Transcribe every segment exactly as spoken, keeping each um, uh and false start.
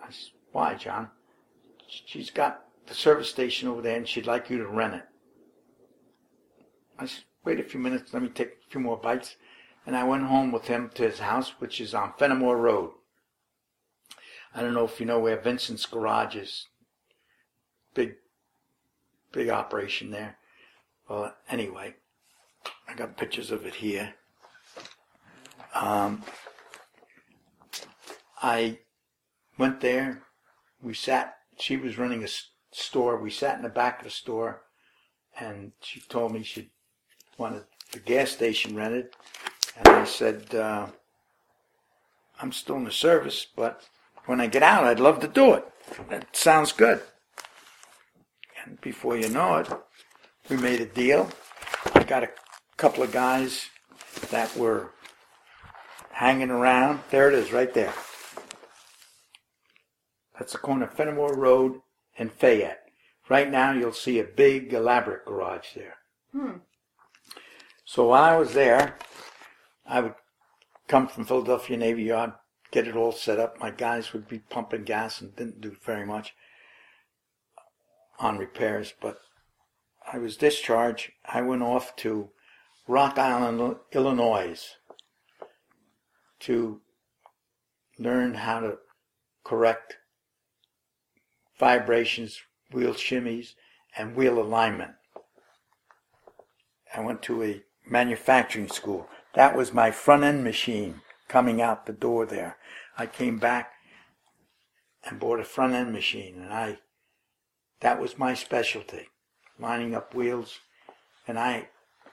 I said, why, John? She's got the service station over there and she'd like you to rent it. I said, wait a few minutes, let me take a few more bites. And I went home with him to his house, which is on Fenimore Road. I don't know if you know where Vincent's Garage is. Big, big operation there. Well, anyway, I got pictures of it here. Um, I went there. We sat. She was running a store. We sat in the back of the store, and she told me she wanted the gas station rented. And I said, uh, I'm still in the service, but when I get out, I'd love to do it. That sounds good. And before you know it, we made a deal. I got a couple of guys that were hanging around. There it is, right there. That's the corner of Fenimore Road and Fayette. Right now, you'll see a big, elaborate garage there. Hmm. So while I was there, I would come from Philadelphia Navy Yard, get it all set up. My guys would be pumping gas and didn't do very much on repairs, but I was discharged. I went off to Rock Island, Illinois, to learn how to correct vibrations, wheel shimmies, and wheel alignment. I went to a manufacturing school. That was my front end machine coming out the door there. I came back and bought a front end machine, and I that was my specialty, lining up wheels. And I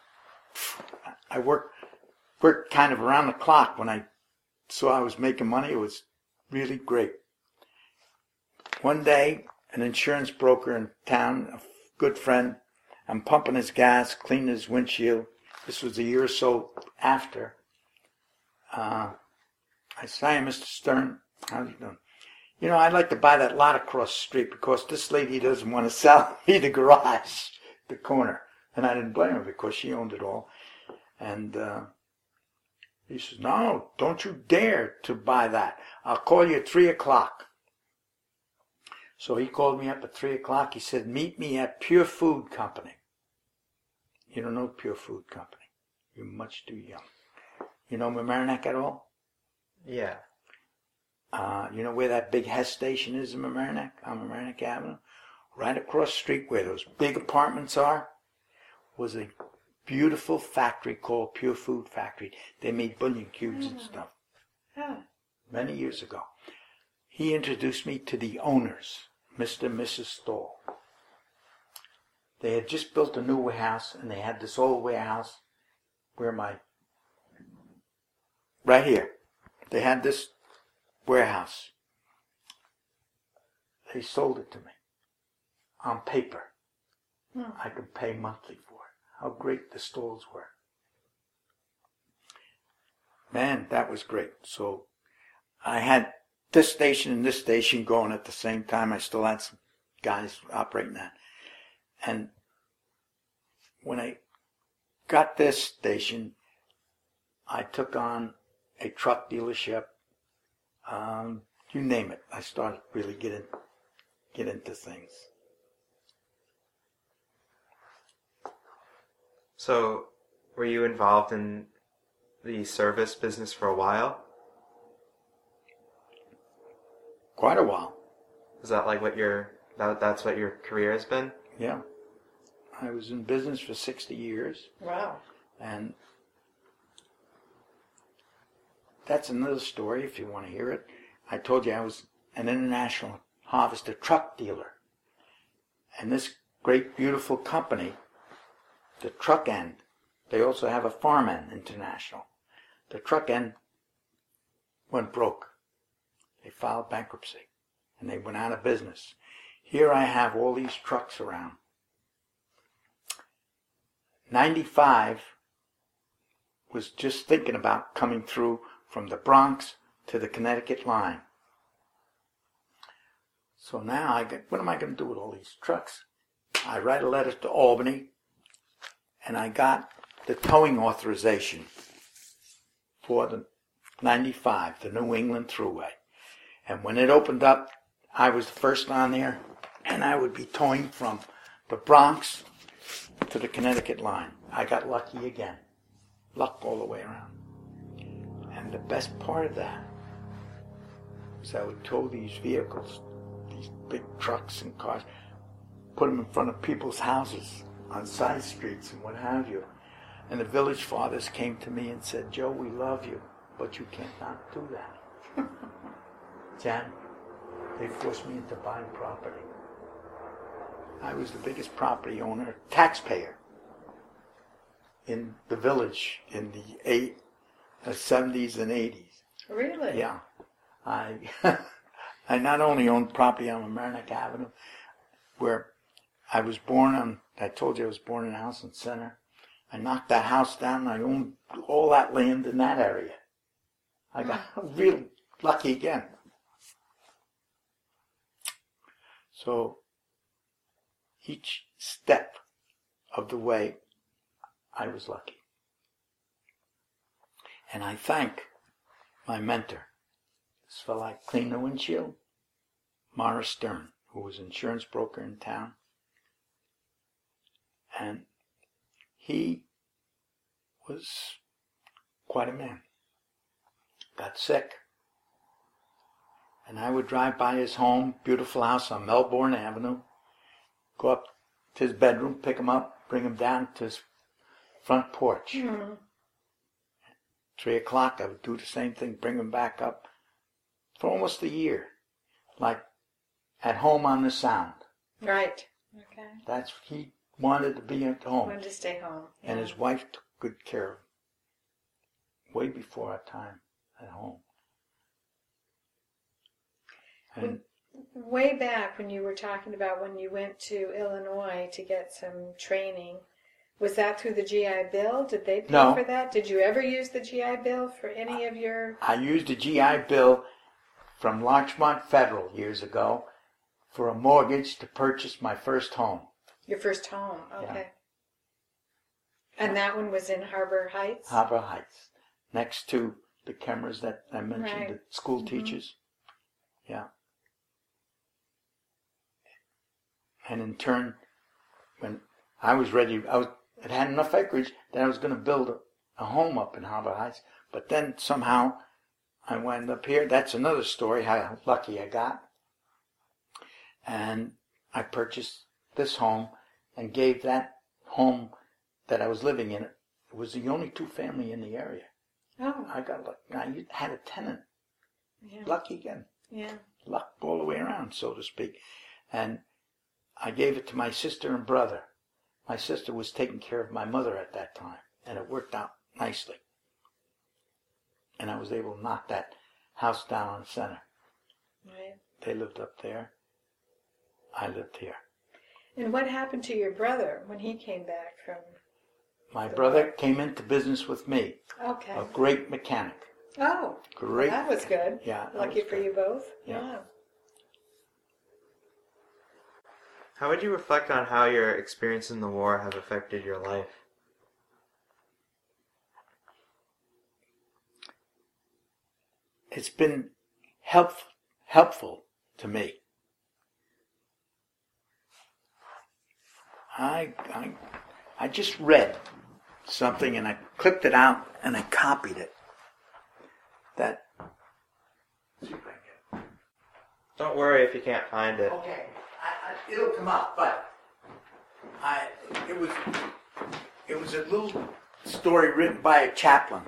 I worked worked kind of around the clock. When I saw I was making money, it was really great. One day, an insurance broker in town, a good friend, I'm pumping his gas, cleaning his windshield. This was a year or so after. Uh, I said, "Hi, Mister Stern, how you doing? You know, I'd like to buy that lot across the street because this lady doesn't want to sell me the garage, the corner." And I didn't blame her because she owned it all. And uh, he says, "No, don't you dare to buy that. I'll call you at three o'clock. So he called me up at three o'clock. He said, "Meet me at Pure Food Company." You don't know Pure Food Company. You're much too young. You know Mamaroneck at all? Yeah. Uh, you know where that big Hess station is in Mamaroneck, on Mamaroneck Avenue? Right across the street where those big apartments are was a beautiful factory called Pure Food Factory. They made bunion cubes and stuff. Yeah. Many years ago. He introduced me to the owners, Mister and Missus Stahl. They had just built a new warehouse, and they had this old warehouse where my, right here, they had this warehouse. They sold it to me on paper. Hmm. I could pay monthly for it. How great the Stahls were. Man, that was great. So I had this station and this station going at the same time. I still had some guys operating that. And when I got this station, I took on a truck dealership. Um, you name it. I started really getting get into things. So, were you involved in the service business for a while? Quite a while. Is that like what your that that's what your career has been? Yeah. I was in business for sixty years. Wow. And that's another story if you want to hear it. I told you I was an International Harvester truck dealer. And this great, beautiful company, the truck end, they also have a farm end, International. The truck end went broke. They filed bankruptcy. And they went out of business. Here I have all these trucks around. ninety-five was just thinking about coming through from the Bronx to the Connecticut line. So now I get, what am I going to do with all these trucks? I write a letter to Albany, and I got the towing authorization for the ninety-five, the New England Thruway. And when it opened up I was the first on there, and I would be towing from the Bronx to the Connecticut line. I got lucky again. Luck all the way around. And the best part of that was I would tow these vehicles, these big trucks and cars, put them in front of people's houses on side streets and what have you. And the village fathers came to me and said, Joe, we love you, but you cannot do that. Jan, they forced me into buying property. I was the biggest property owner, taxpayer, in the village in the eight, uh, seventies and eighties. Really? Yeah. I I not only owned property on Mamaroneck Avenue, where I was born on, I told you I was born in Houston Center. I knocked that house down and I owned all that land in that area. I got real lucky again. So each step of the way, I was lucky. And I thank my mentor, this fellow I cleaned the windshield, Morris Stern, who was an insurance broker in town. And he was quite a man. Got sick. And I would drive by his home, beautiful house on Melbourne Avenue, go up to his bedroom, pick him up, bring him down to his front porch. Mm-hmm. Three o'clock, I would do the same thing, bring him back up for almost a year, like at home on the Sound. Right. Okay. That's he wanted to be at home. Wanted to stay home. Yeah. And his wife took good care of him way before our time at home. And way back when you were talking about when you went to Illinois to get some training, was that through the G I Bill? Did they pay no. for that? Did you ever use the G I Bill for any of your... I used the G I Bill from Larchmont Federal years ago for a mortgage to purchase my first home. Your first home, okay. Yeah. And that one was in Harbor Heights? Harbor Heights, next to the cameras that I mentioned, right. the school mm-hmm. teachers. Yeah. And in turn, when I was ready, I was, it had enough acreage that I was going to build a, a home up in Harbor Heights. But then somehow I wound up here. That's another story, how lucky I got. And I purchased this home and gave that home that I was living in. It was the only two-family in the area. Oh. I got lucky. I had a tenant. Yeah. Lucky again. Yeah. Luck all the way around, so to speak. And I gave it to my sister and brother. My sister was taking care of my mother at that time, and it worked out nicely. And I was able to knock that house down on the center. Right. They lived up there. I lived here. And what happened to your brother when he came back from... My brother came into business with me. Okay. A great mechanic. Oh, Great. Well, that was good. Yeah. Lucky was for good. you both. Yeah. yeah. How would you reflect on how your experience in the war have affected your life? It's been help, helpful to me. I, I, I just read something and I clipped it out and I copied it. That. Don't worry if you can't find it. Okay, I, I, it'll come up, but I it was it was a little story written by a chaplain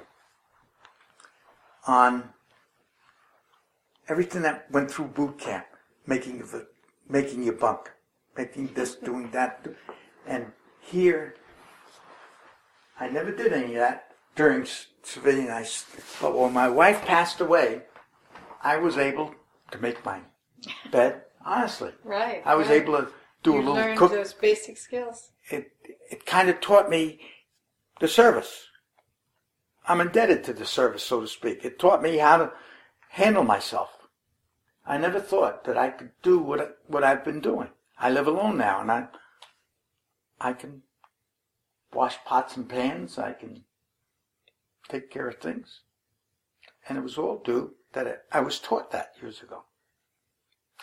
on everything that went through boot camp, making the making your bunk, making this, doing that, and here I never did any of that during civilian. I, but when my wife passed away, I was able to make my bed, honestly. Right. I was right. able to do you a little learned cook. those basic skills. It it kind of taught me the service. I'm indebted to the service, so to speak. It taught me how to handle myself. I never thought that I could do what I, what I've been doing. I live alone now, and I I can wash pots and pans. I can take care of things, and it was all due that it, I was taught that years ago.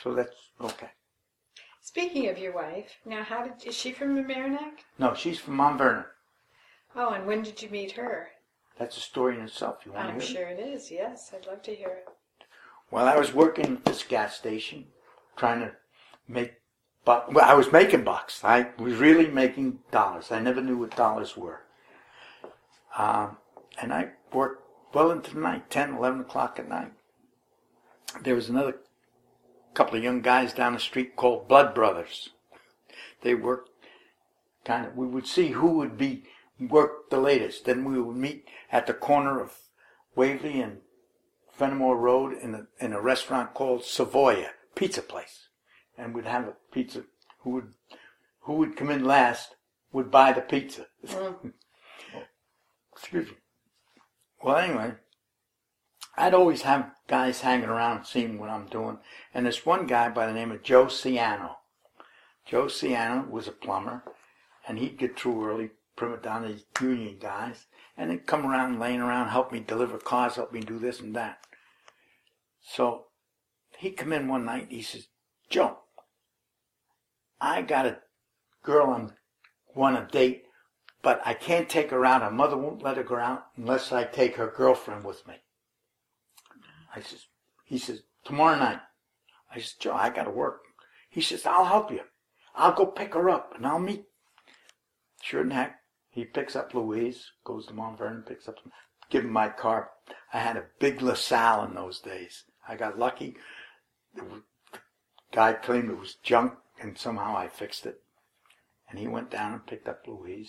So that's okay. Speaking of your wife, now how did is she from Mamaroneck? No, she's from Mount Vernon. Oh, and when did you meet her? That's a story in itself. You want I'm to hear sure it is. Yes, I'd love to hear it. Well, I was working at this gas station, trying to make bucks. Well, I was making bucks. I was really making dollars. I never knew what dollars were. Um, and I worked well into the night, ten, eleven o'clock at night. There was another couple of young guys down the street called Blood Brothers. They worked kind of, we would see who would be work the latest. Then we would meet at the corner of Waverly and Fenimore Road in a, in a restaurant called Savoia, pizza place. And we'd have a pizza. Who would who would come in last would buy the pizza. Mm. Excuse me. Well, anyway, I'd always have guys hanging around seeing what I'm doing. And this one guy by the name of Joe Ciano. Joe Ciano was a plumber, and he'd get through early, prima donna union guys, and they'd come around, laying around, help me deliver cars, help me do this and that. So he come in one night, he says, Joe, I got a girl I want a date, but I can't take her out. Her mother won't let her go out unless I take her girlfriend with me. I says, he says, tomorrow night. I says, Joe, I got to work. He says, I'll help you. I'll go pick her up and I'll meet. Sure and heck, he picks up Louise, goes to Mount Vernon, picks up, give him my car. I had a big LaSalle in those days. I got lucky. The guy claimed it was junk, and somehow I fixed it. And he went down and picked up Louise.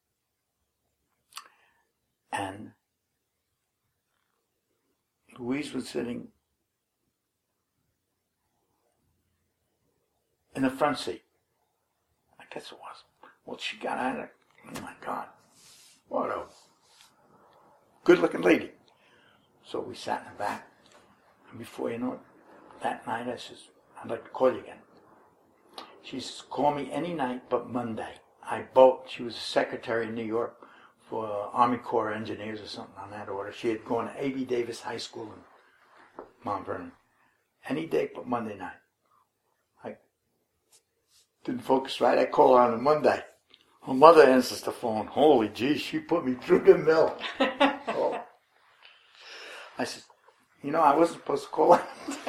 And Louise was sitting in the front seat. I guess it was. Well, she got out of it. Oh, my God. What a good-looking lady. So we sat in the back. And before you know it, that night I says, I'd like to call you again. She says, call me any night but Monday. I bolt. She was a secretary in New York for Army Corps of Engineers or something on that order. She had gone to A B Davis High School in Mount Vernon. Any day but Monday night. I didn't focus right. I call her on a Monday. Her mother answers the phone. Holy gee, she put me through the mill. Oh. I said, you know, I wasn't supposed to call her.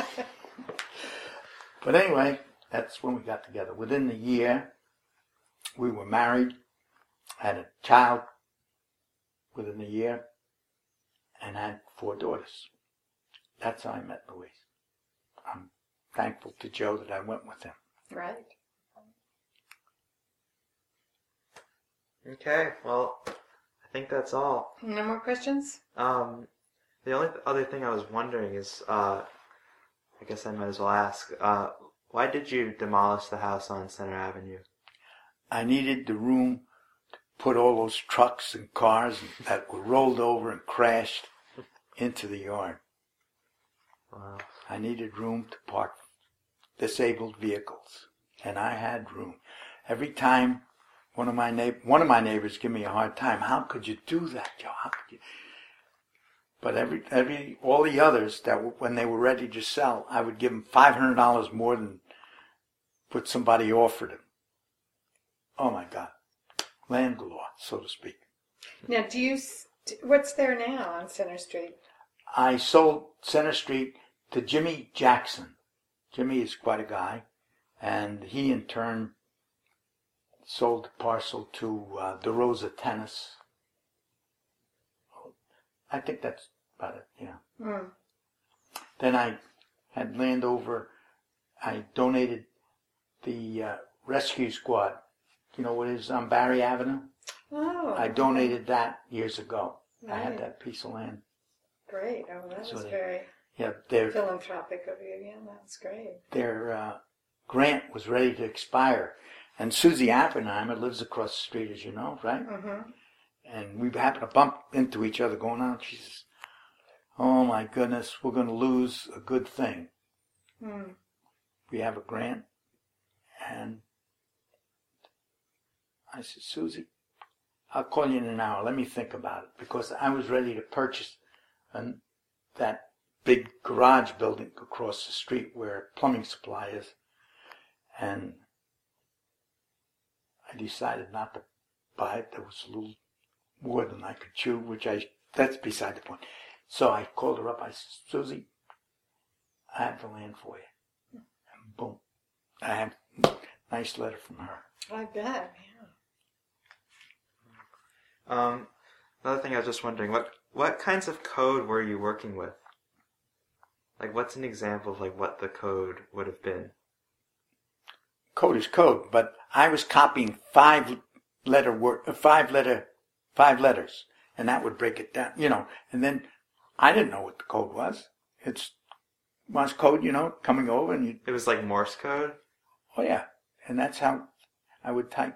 But anyway, that's when we got together. Within the year, we were married, had a child within a year, and had four daughters. That's how I met Louise. I'm thankful to Joe that I went with him. Right. Okay, well, I think that's all. No more questions? Um, the only th- other thing I was wondering is, uh, I guess I might as well ask, uh, why did you demolish the house on Center Avenue? I needed the room to put all those trucks and cars that were rolled over and crashed into the yard. Wow. I needed room to park disabled vehicles, and I had room. Every time one of my neighbor, one of my neighbors give me a hard time, how could you do that, Joe? How could you? But every every all the others that were, when they were ready to sell, I would give them five hundred dollars more than what somebody offered them. Oh my God, land galore, so to speak. Now, do you? st- What's there now on Center Street? I sold Center Street to Jimmy Jackson. Jimmy is quite a guy, and he in turn sold the parcel to uh, DeRosa Tennis. I think that's about it, yeah. Mm. Then I had land over. I donated the uh, rescue squad. You know what is on Barry Avenue? Oh. I donated that years ago. I had Right. that piece of land. Great. Oh, that So was they- very Yeah, their philanthropic of you. Yeah, that's great. their uh, grant was ready to expire, and Susie Oppenheimer lives across the street, as you know, right? Mm-hmm. And we happened to bump into each other going on. She says, "Oh my goodness, we're going to lose a good thing. Mm. We have a grant." And I said, "Susie, I'll call you in an hour. Let me think about it," because I was ready to purchase an, that big garage building across the street where plumbing supply is. And I decided not to buy it. There was a little more than I could chew, which I, that's beside the point. So I called her up. I said, Susie, I have the land for you. And boom. I have a nice letter from her. I bet, yeah. Um, another thing I was just wondering, what what kinds of code were you working with? Like, what's an example of like what the code would have been? Code is code, but I was copying five letter word, five letter, five letters, and that would break it down, you know. And then I didn't know what the code was. It's Morse code, you know, coming over, and you. It was like Morse code? Oh yeah, and that's how I would type.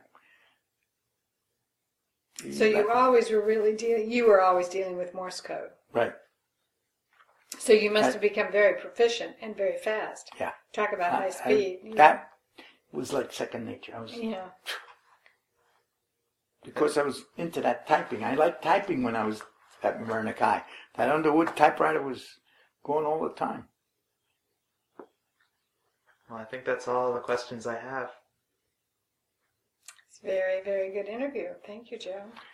So you always were really dealing. You were always dealing with Morse code. Right. So you must I, have become very proficient and very fast. Yeah. Talk about I, high speed. I, that was like second nature. I was. Yeah. Because I was into that typing. I liked typing when I was at Mamaroneck High. That Underwood typewriter was going all the time. Well, I think that's all the questions I have. It's a very, very good interview. Thank you, Joe.